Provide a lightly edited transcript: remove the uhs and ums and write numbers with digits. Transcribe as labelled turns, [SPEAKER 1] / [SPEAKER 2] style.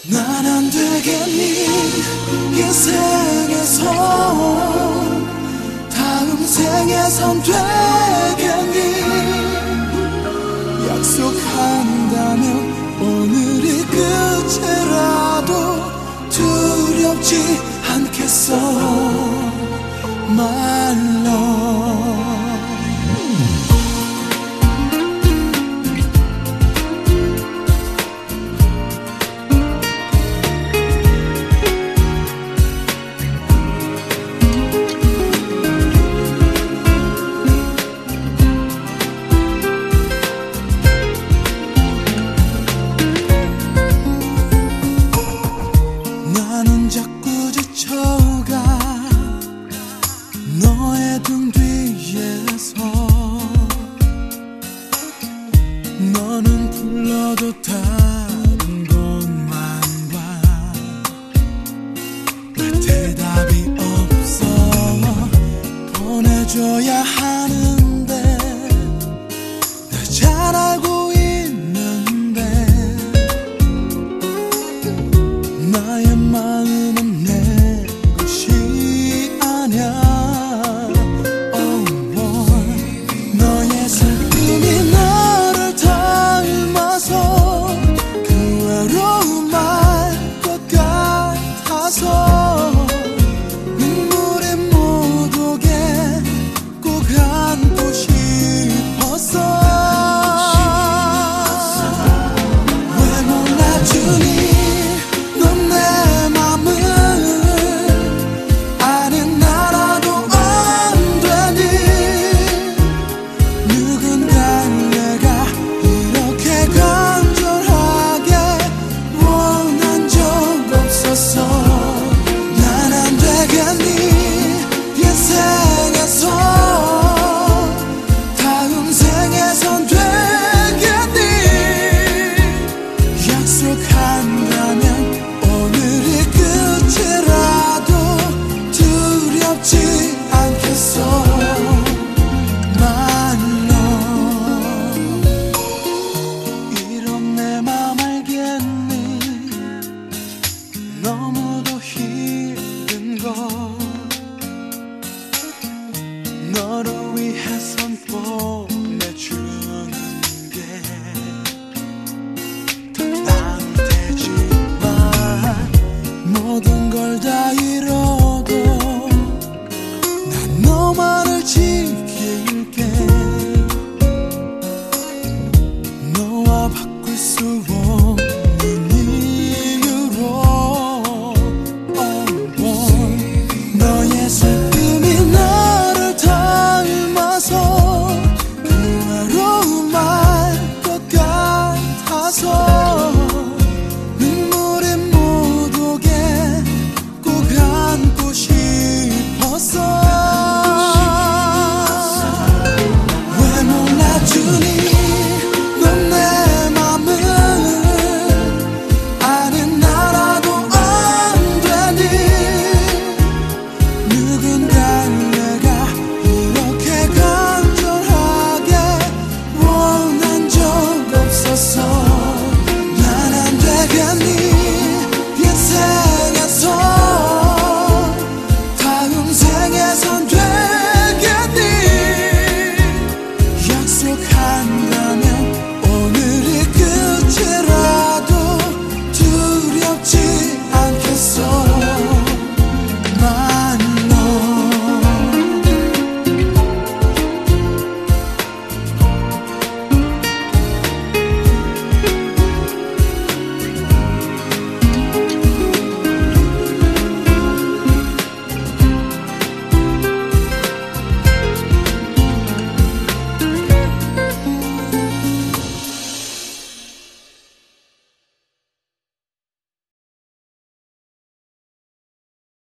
[SPEAKER 1] 난 안 되겠니 인생에서 다음 생에선 되겠니 약속한다면 오늘이 끝이라도 두렵지 않겠어 My love 나는 자꾸 지쳐가 너의 등 뒤에서 너는 불러도 다른 곳만 봐 왜 대답이 없어 보내줘야 하는데 날 잘 알고 있는데 나의 마음은 내 것이 아냐 너의 슬픔이 나를 닮아서 그 외로움 알 것 같아서 눈물이 못 오게 꼭 안고 싶었어 왜 몰라주니